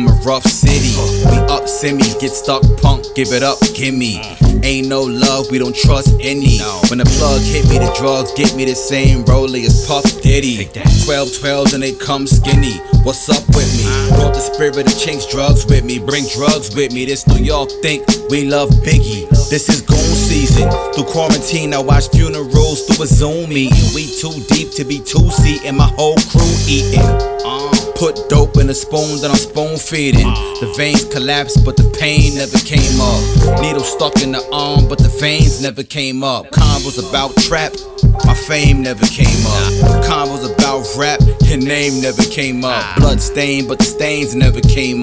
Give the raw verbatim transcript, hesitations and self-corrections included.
from a rough city. We up semis, get stuck, punk, give it up, gimme. Ain't no love, we don't trust any. When the plug hit me, the drugs get me the same rollie as Puff Diddy. twelve twelves and they come skinny. What's up with me? Brought the spirit of Chinks, drugs with me. Bring drugs with me. This New York think we love Biggie. This is goon season. Through quarantine, I watch funerals through a Zoom meeting. We too deep to be two-seat and my whole crew eating. Uh, put dope in a spoon, then I'm spoon feeding. The veins collapsed, but the pain never came up. Needle stuck in the arm, but the veins never came up. Convos about trap, my fame never came up. Convos about rap, your name never came up. Blood stained, but the stains never came up.